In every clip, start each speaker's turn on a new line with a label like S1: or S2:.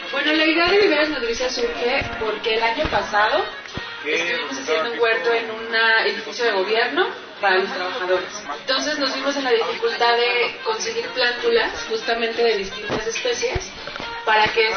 S1: Bueno, la idea de Viveros Nodriza surge porque el año pasado estuvimos haciendo un huerto en un edificio de gobierno para los trabajadores. Entonces nos vimos en la dificultad de conseguir plántulas justamente de distintas especies para que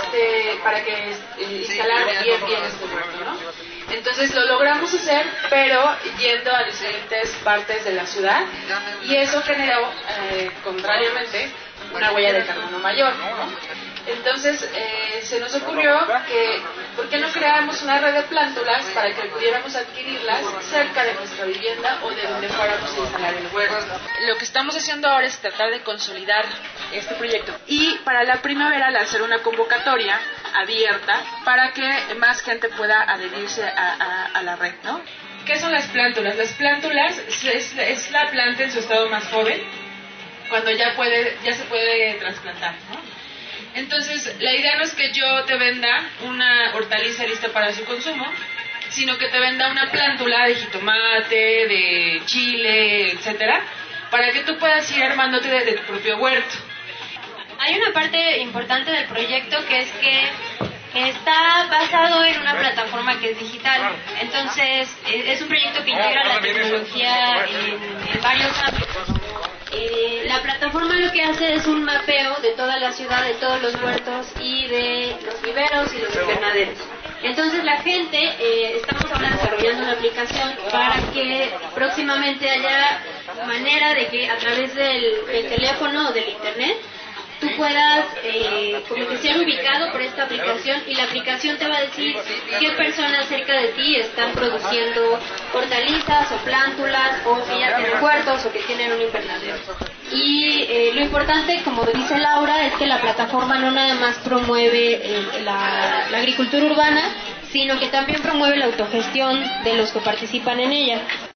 S1: instalar bien este huerto, ¿no? Entonces lo logramos hacer, pero yendo a diferentes partes de la ciudad, y eso generó, contrariamente, una huella de carbono mayor, ¿no? Entonces se nos ocurrió que, ¿por qué no creáramos una red de plántulas para que pudiéramos adquirirlas cerca de nuestra vivienda o de donde fuéramos a instalar el huerto? Lo que estamos haciendo ahora es tratar de consolidar este proyecto y para la primavera lanzar una convocatoria abierta para que más gente pueda adherirse a la red, ¿no? ¿Qué son las plántulas? Las plántulas es la planta en su estado más joven, cuando ya se puede trasplantar, ¿no? Entonces, la idea no es que yo te venda una hortaliza lista para su consumo, sino que te venda una plántula de jitomate, de chile, etcétera, para que tú puedas ir armándote de tu propio huerto.
S2: Hay una parte importante del proyecto que es que está basado en una plataforma que es digital. Entonces, es un proyecto que integra la tecnología en varios ámbitos. La plataforma lo que hace es un mapeo de toda la ciudad, de todos los huertos y de los viveros y los invernaderos. Entonces la gente, estamos ahora desarrollando una aplicación para que próximamente haya manera de que a través del teléfono o del internet tú puedas como que ser ubicado por esta aplicación y la aplicación te va a decir qué personas cerca de ti están produciendo hortalizas o plántulas o que ya tienen huertos o que tienen un invernadero. Y lo importante, como dice Laura, es que la plataforma no nada más promueve la agricultura urbana, sino que también promueve la autogestión de los que participan en ella.